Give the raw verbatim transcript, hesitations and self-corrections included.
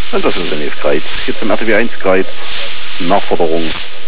Und das ist der nächste Kreuz. Hier zum R T W eins Kreuz. Nachforderung